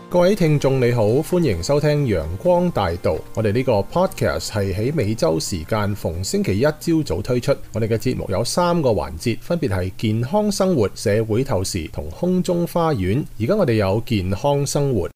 各位聽眾你好，歡迎收聽陽光大道。我哋呢個 podcast 係喺美洲時間逢星期一朝早推出。我哋嘅節目有3個環節，分別係健康生活、社會透視同空中花園。而家我哋有健康生活。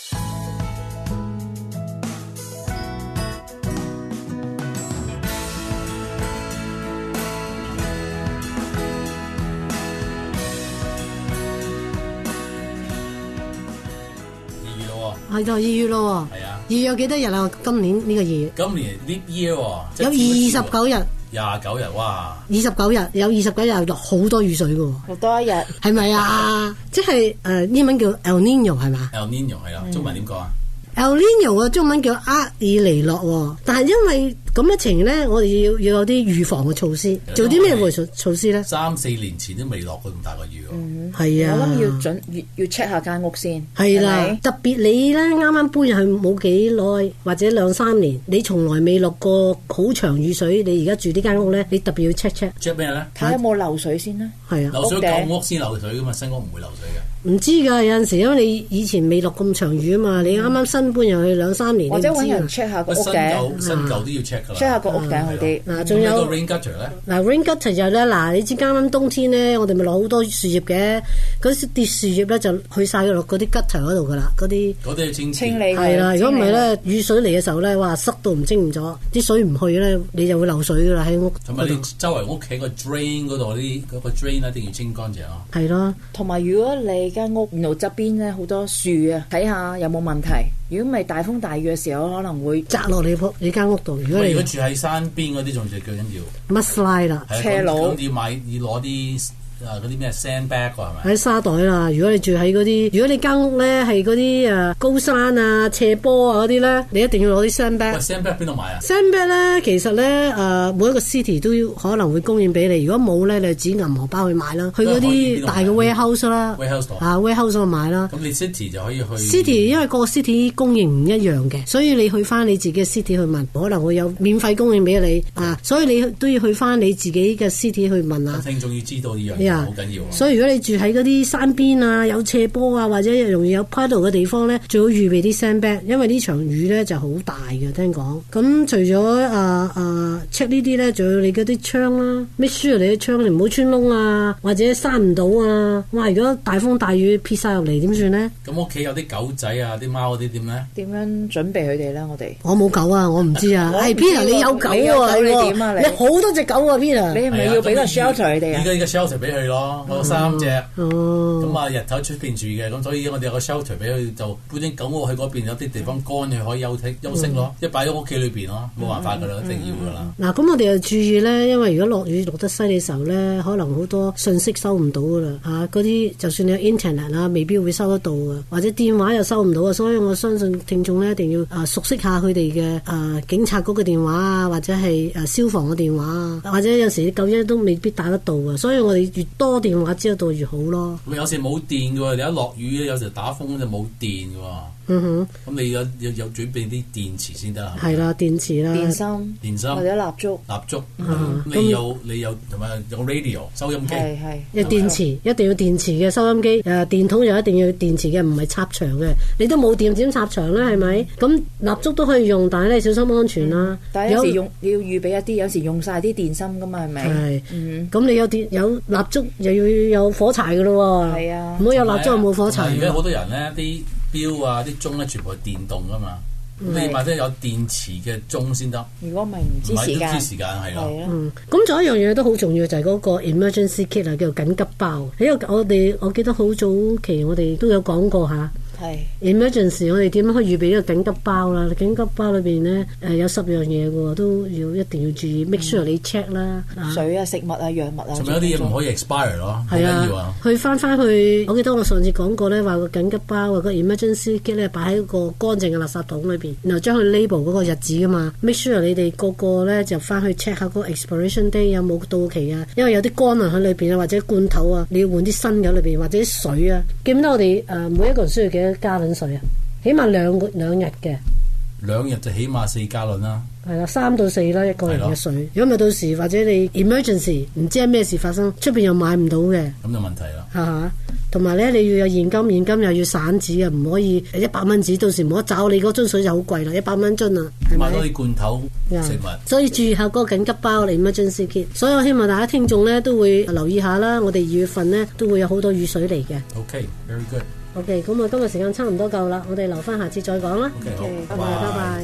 係就2月咯， 係啊 ，2月有幾多日啊？今年呢個2月， 今年 leap year 喎， 有29日 ，29日，哇 ！29日有29日落好多雨水嘅喎， 好多一日， 係咪啊？即係英文叫 El Nino 係嘛 ？El Nino 係啦，中文點講啊 ？El Nino 嘅中文叫厄爾尼諾喎，但係因為咁嘅情咧，我哋要有啲預防嘅措施，做啲咩措施咧 ？3-4年前都未落過咁大個雨喎， 係啊， 我諗要 check 下間屋先， 係啦，特別你咧啱啱搬入去冇幾耐，或者2-3年，你從來未落過好長雨水，你而家住呢間屋咧，你特別要 check 咩咧？ 睇有冇漏水先啦。 係啊， 漏水舊屋先漏水噶嘛，新屋唔會漏水嘅。 唔知㗎，有陣時因為你以前未落咁長雨啊嘛，你啱啱新搬入去2-3年， 或者揾人 check 下個屋頂， 新舊都要 check 㗎啦。 check 下個屋頂好啲。 嗱，仲有個 rain gutter 咧。 嗱 rain gutter 就咧，嗱你知啱啱冬天咧，我哋咪落好多樹葉嘅，嗰啲跌樹葉咧就去晒落嗰啲 gutter 嗰度㗎啦，嗰啲要清理係啦。如果唔係咧，雨水嚟嘅時候咧，哇濕到唔清咗，啲水唔去咧，你就會漏水㗎啦喺屋。 同埋你周圍屋企個 drain 嗰度啲嗰個 drain 一定要清乾淨咯。 係咯。 同埋如果你間屋路側邊咧好多樹啊，睇下有冇問題。如果唔係大風大雨嘅時候，可能會砸落你間屋度。如果住喺山邊嗰啲，仲最緊要 mudslide 啦， 斜路咁要攞啲嗰啲咩 sandbag 係咪？ 喺沙袋啦。如果你住喺嗰啲，如果你間屋咧係嗰啲高山啊、斜坡啊嗰啲咧，你一定要攞啲 sandbag。 喂 sandbag 邊度買啊 ？sandbag 咧其實咧每一個 city 都可能會供應俾你。如果冇咧，你就自己銀荷包去買啦。去嗰啲大嘅 warehouse 啦，warehouse 度買啦。 咁你 city 就可以去 city， 因為個 city 供應唔一樣嘅，所以你去翻你自己嘅 city 去問，可能會有免費供應俾你啊。所以你都要去翻你自己嘅 city 去問啊。 聽眾要知道呢樣嘢好緊要。 所以如果你住喺嗰啲山邊啊、有斜坡啊，或者容易有 puddle 嘅地方咧，最好預備啲 sandbag，因為呢場雨咧就好大嘅，聽講。咁除咗check 呢啲咧，仲有你嗰啲窗啦，make sure 你啲窗你唔好穿窿啊，或者閂唔到啊。哇！如果大風大雨撇晒入嚟，點算咧？ 咁屋企有啲狗仔啊、啲貓嗰啲點咧？ 點樣準備佢哋咧？我冇狗啊，我唔知啊。係 Peter， 你有狗啊？ 你點啊？ 你好多隻狗啊 Peter。 你係咪要俾個 shelter 佢哋啊？ 而家 shelter 俾佢咯。我有3隻，咁日頭出邊住嘅，咁所以我哋有個 shelter 俾佢，就搬啲狗屋去嗰邊，有啲地方乾，佢可以休息咯，一擺喺屋企裏邊咯，冇辦法噶啦，一定要噶啦。 嗱，咁我哋又注意咧，因為如果落雨落得犀利嘅時候咧，可能好多信息收唔到噶啦，嗰啲就算你有 internet 啊，未必會收得到啊，或者電話又收唔到啊，所以我相信聽眾咧一定要熟悉下佢哋嘅警察局嘅電話啊，或者係消防嘅電話啊，或者有時救援都未必打得到啊，所以我哋越多電話知道到越好咯。 咁有時冇電嘅喎，你一落雨咧，有時打風就冇電嘅喎。咁你有準備啲電池先得。 係啦，電池啦， 電芯或者蠟燭。 你有同埋有 radio 收音機。 係。 有電池，一定要電池嘅收音機。電筒又一定要電池嘅，唔係插牆嘅。你都冇電點插牆咧？係咪？咁蠟燭都可以用，但係你小心安全啦。 但係有時你要預備一啲，有時用晒啲電芯噶嘛，係咪？ 係。咁你有蠟燭又要有火柴噶咯喎。 係啊。 唔好有蠟燭又冇火柴。 而家好多人咧，啲錶啊、啲鐘咧，全部係電動噶嘛。你買得有電池嘅鐘先得。 如果唔係唔知時間。 唔知時間係咯。 咁仲有一樣嘢都好重要，就係嗰個 emergency kit 啊，叫做緊急包。我記得好早期我哋都有講過嚇。係 emergency， 我哋點樣可以預備呢個緊急包啦？緊急包裏邊咧有10樣嘢嘅喎，都一定要注意 make sure 你 check 啦。 水啊、食物啊、藥物啊。 仲有啲嘢唔可以 expire 咯，好緊要啊！ 去翻去，我記得我上次講過咧，話個緊急包個 emergency kit 咧擺喺個乾淨嘅垃圾桶裏邊，然後將佢 label 嗰個日子噶嘛 ，make sure 你哋個咧就翻去 check 下嗰個 expiration day 有冇到期啊，因為有啲乾糧喺裏邊啊，或者罐頭啊，你要換啲新嘅裏邊，或者水啊。記唔記得我哋每一個人需要幾多加侖水啊？起碼兩日嘅。 2日就起碼4加侖啦。 係啦，3到4啦，一個人嘅水。如果咪到時或者你 emergency 唔知係咩事發生，出邊又買唔到嘅， 咁就問題啦。 同埋咧你要有現金，現金又要散紙啊，唔可以100蚊紙，到時冇得找你嗰樽水就好貴啦，100蚊樽啊，係咪？ 買多啲罐頭食物， 所以注意下嗰個緊急包嚟，emergency kit。所以我希望大家聽眾咧都會留意下啦，我哋2月份咧都會有好多雨水嚟嘅。 OK，very good。OK， 咁啊今日時間差唔多夠啦，我哋留翻下次再講啦。 OK， 拜拜，拜拜。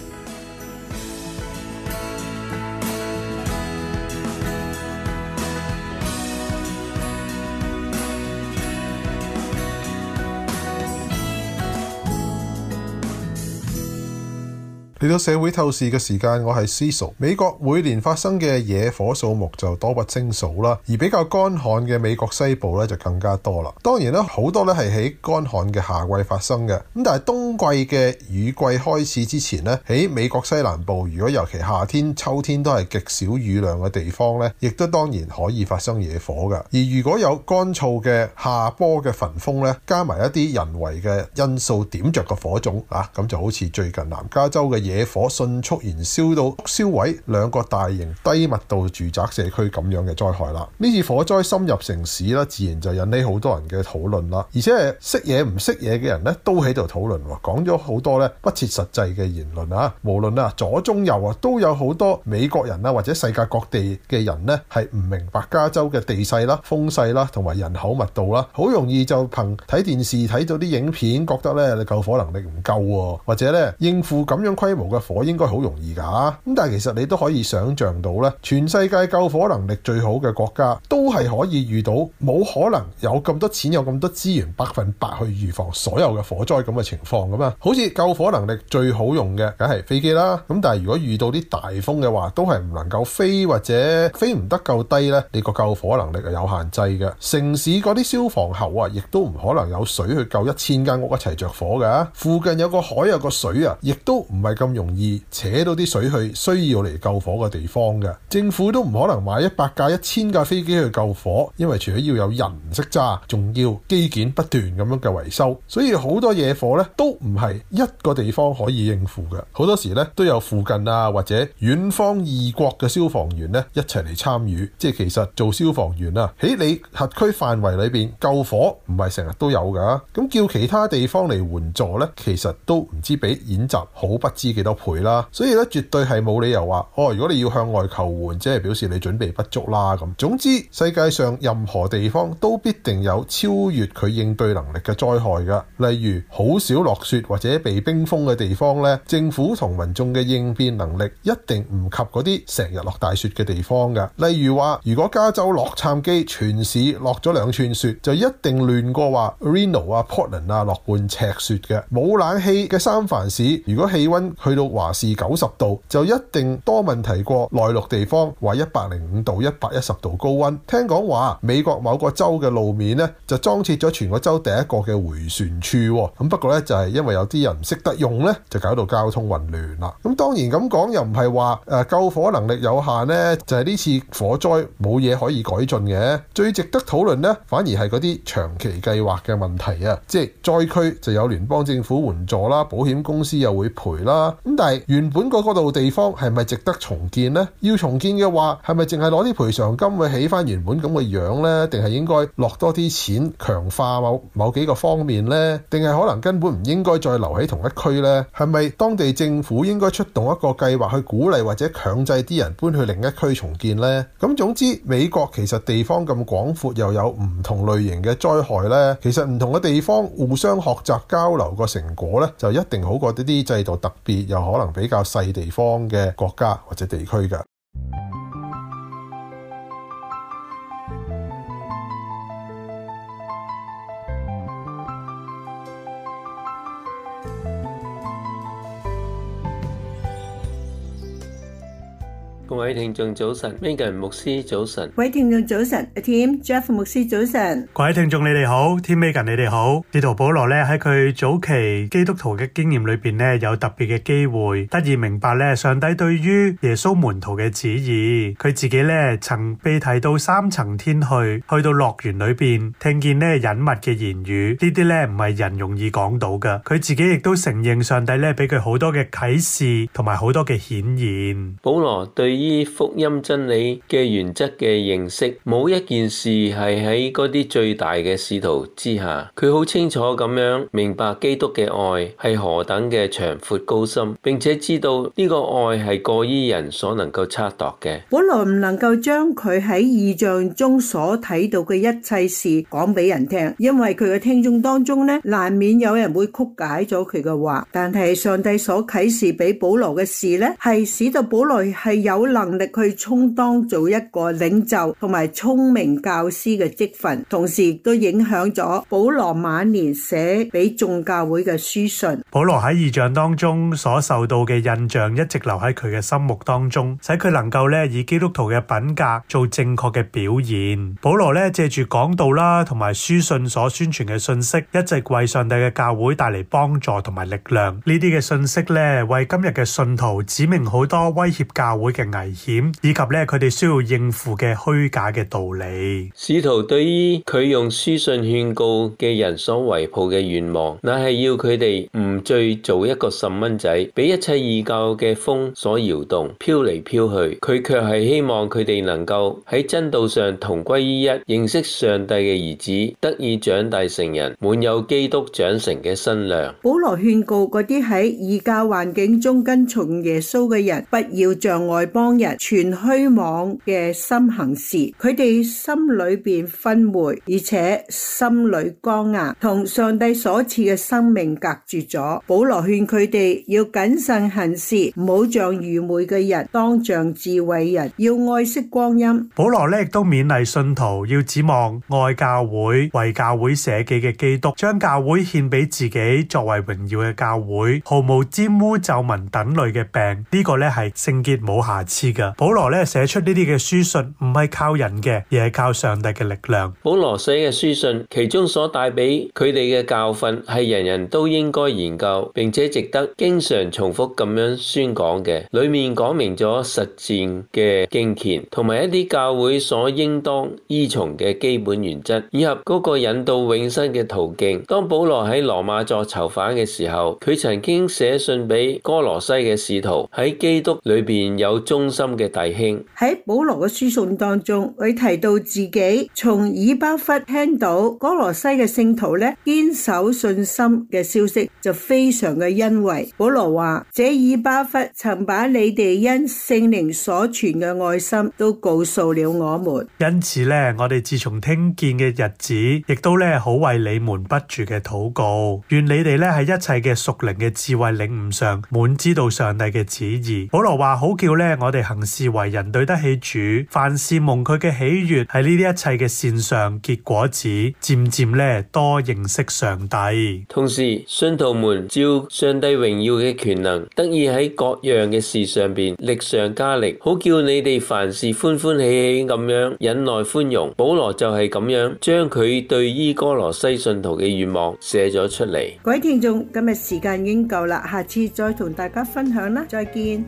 嚟到社會透視嘅時間，我係 Cecil。美國每年發生嘅野火數目就多不勝數啦，而比較乾旱嘅美國西部咧就更加多啦。當然啦，好多咧係喺乾旱嘅夏季發生嘅，咁但係冬季嘅雨季開始之前咧，喺美國西南部，如果尤其夏天、秋天都係極少雨量嘅地方咧，亦都當然可以發生野火㗎。而如果有乾燥嘅下坡嘅焚風咧，加埋一啲人為嘅因素點着個火種啊，咁就好似最近南加州嘅野火迅速燃燒到燒毀2個大型低密度住宅社區咁樣嘅災害啦。呢次火災深入城市啦，自然就引起好多人嘅討論啦。而且係識嘢唔識嘢嘅人咧，都喺度討論，講咗好多咧不切實際嘅言論啊。無論啊左中右啊，都有好多美國人啊或者世界各地嘅人咧係唔明白加州嘅地勢啦、風勢啦同埋人口密度啦，好容易就憑睇電視睇到啲影片，覺得咧你救火能力唔夠，或者咧應付咁樣規模嘅火應該好容易㗎。咁但係其實你都可以想像到咧，全世界救火能力最好嘅國家都係可以遇到冇可能有咁多錢有咁多資源100%去預防所有嘅火災咁嘅情況咁啊。好似救火能力最好用嘅梗係飛機啦，咁但係如果遇到啲大風嘅話，都係唔能夠飛或者飛唔得夠低咧，你個救火能力係有限制嘅。城市嗰啲消防喉啊，亦都唔可能有水去救1000間屋一齊着火㗎。附近有個海有個水啊，亦都唔係咁容易扯到啲水去需要嚟救火嘅地方嘅。政府都唔可能買100架1000架飛機去救火，因為除咗要有人識揸，仲要機件不斷咁樣嘅維修，所以好多野火咧都唔係一個地方可以應付嘅。好多時咧都有附近啊或者遠方異國嘅消防員咧一齊嚟參與。即係其實做消防員啊，喺你轄區範圍裏邊救火唔係成日都有㗎。咁叫其他地方嚟援助咧，其實都唔知比演習好不知幾多倍啦。所以咧絕對係冇理由話如果你要向外求援，即係表示你準備不足啦咁。總之世界上任何地方都必定有超越佢應對能力嘅災害㗎。例如好少落雪或者被冰封嘅地方咧，政府同民眾嘅應變能力一定唔及嗰啲成日落大雪嘅地方㗎。例如話如果加州洛杉磯全市落咗2寸雪，就一定亂過話 Reno 啊 Portland 啊落半尺雪嘅。冇冷氣嘅三藩市，如果氣溫去到華氏90度，就一定多問題過內陸地方話105度、110度高溫。聽講話美國某個州嘅路面呢，就裝設咗全個州第一個嘅迴旋處，咁不過呢，就係因為有啲人唔識得用呢，就搞到交通混亂啦。咁當然咁講又唔係話救火能力有限呢，就係呢次火災冇嘢可以改進嘅。最值得討論呢，反而係嗰啲長期計劃嘅問題啊，即係災區就有聯邦政府援助啦，保險公司又會賠啦。咁但係原本嗰度地方係咪值得重建呢？要重建嘅話，係咪淨係攞啲賠償金去起翻原本咁嘅樣呢？定係應該落多啲錢強化某幾個方面呢？定係可能根本唔應該再留喺同一區呢？係咪當地政府應該出動一個計劃去鼓勵或者強制啲人搬去另一區重建呢？咁總之，美國其實地方咁廣闊，又有唔同類型嘅災害呢。其實唔同嘅地方互相學習交流個成果呢，就一定好過呢啲制度特別又可能比較細地方嘅國家或者地區㗎。 各位聽眾早晨 ，Megan 牧師早晨， 各位聽眾早晨 ，Tim Jeff 牧師早晨， 各位聽眾你哋好 ，Tim Megan 你哋好。使徒保羅咧喺佢早期基督徒嘅經驗裏邊咧，有特別嘅機會得以明白咧上帝對於耶穌門徒嘅旨意。佢自己咧曾被提到3層天去到樂園裏邊，聽見咧隱密嘅言語，呢啲咧唔係人容易講到㗎。佢自己亦都承認上帝咧俾佢好多嘅啟示同埋好多嘅顯現。 保羅對對於福音真理嘅原則嘅認識，冇一件事係喺嗰啲最大嘅使徒之下。佢好清楚咁樣明白基督嘅愛係何等嘅長闊高深，並且知道呢個愛係過於人所能夠測度嘅。 保羅唔能夠將佢喺異象中所睇到嘅一切事講俾人聽，因為佢嘅聽眾當中呢，難免有人會曲解咗佢嘅話。但係上帝所啟示俾保羅嘅事呢，係使到保羅係有能力去充當做一個領袖同埋聰明教師嘅職分，同時亦都影響咗保羅晚年寫俾眾教會嘅書信。 保羅喺異象當中所受到嘅印象一直留喺佢嘅心目當中，使佢能夠咧以基督徒嘅品格做正確嘅表現。保羅咧借住講道啦同埋書信所宣傳嘅信息，一直為上帝嘅教會帶嚟幫助同埋力量。呢啲嘅信息咧為今日嘅信徒指明好多威脅教會嘅危險，以及咧佢哋需要應付嘅虛假嘅道理。 使徒對於佢用書信勸告嘅人所懷抱嘅願望，乃係要佢哋唔再做一個細蚊仔，俾一切異教嘅風所搖動，飄嚟飄去。佢卻係希望佢哋能夠喺真道上同歸於一，認識上帝嘅兒子，得以長大成人，滿有基督長成嘅身量。 保羅勸告嗰啲喺異教環境中跟從耶穌嘅人，不要像外邦人存虛妄嘅心行事。佢哋心裏邊昏昧，而且心裏剛硬，同上帝所賜嘅生命隔絕咗。保羅勸佢哋要謹慎行事，唔好像愚昧嘅人，當像智慧人，要愛惜光陰。 保羅咧亦都勉勵信徒要指望愛教會、為教會捨己嘅基督，將教會獻俾自己作為榮耀嘅教會，毫無沾污皺紋等類嘅病。呢個咧係聖潔冇瑕疵嘅。保羅咧寫出呢啲嘅書信唔係靠人嘅，而係靠上帝嘅力量。 保羅寫嘅書信，其中所帶俾佢哋嘅教訓係人人都應該研究，並且值得經常重複咁樣宣講嘅。裏面講明咗實踐嘅敬虔，同埋一啲教會所應當依從嘅基本原則，以及嗰個引導永生嘅途徑。當保羅喺羅馬作囚犯嘅時候，佢曾經寫信俾哥羅西嘅使徒，喺基督裏邊有忠心嘅弟兄。 喺保羅嘅書信當中，佢提到自己從以巴弗聽到哥羅西嘅聖徒咧堅守信心嘅消息，就非常嘅欣慰。保羅話：這以巴弗曾把你哋因聖靈所存嘅愛心都告訴了我們。 因此咧，我哋自從聽見嘅日子，亦都咧好為你們不住嘅禱告，願你哋咧喺一切嘅屬靈嘅智慧領悟上，滿知道上帝嘅旨意。保羅話：好叫咧我哋行事為人對得起主，凡事蒙佢嘅喜悅，喺呢啲一切嘅善上結果子，漸漸咧多認識上帝。 同時，信徒們照上帝榮耀嘅權能，得以喺各樣嘅事上邊力上加力，好叫你哋凡事歡歡喜喜咁樣忍耐寬容。保羅就係咁樣將佢對於哥羅西信徒嘅願望寫咗出嚟。 各位聽眾，今日時間已經夠啦，下次再同大家分享啦，再見。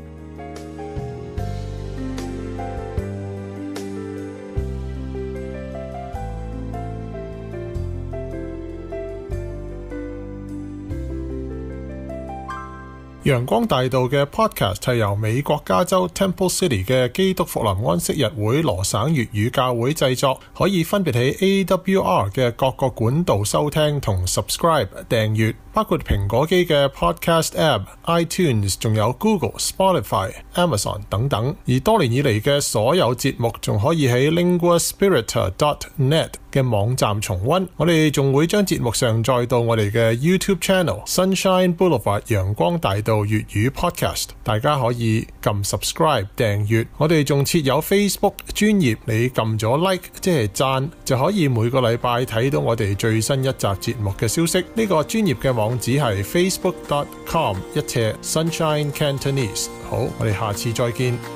陽光大道嘅 podcast 係由美國加州 Temple City 嘅基督復臨安息日會羅省粵語教會製作，可以分別喺 AWR 嘅各個管道收聽同 subscribe 訂閱，包括蘋果機嘅 podcast app、iTunes， 仲有 Google、Spotify、Amazon 等等。而多年以嚟嘅所有節目仲可以喺 linguaspirit.net 嘅網站重溫。我哋仲會將節目上載到我哋嘅 YouTube Channel Sunshine Boulevard 陽光大道粵語 Podcast， 大家可以撳 subscribe 訂閱。我哋仲設有 Facebook 專頁，你撳咗 like 即係讚，就可以每個禮拜睇到我哋最新一集節目嘅消息。呢個專頁嘅網址係 facebook.com/Sunshine Cantonese。好，我哋下次再見。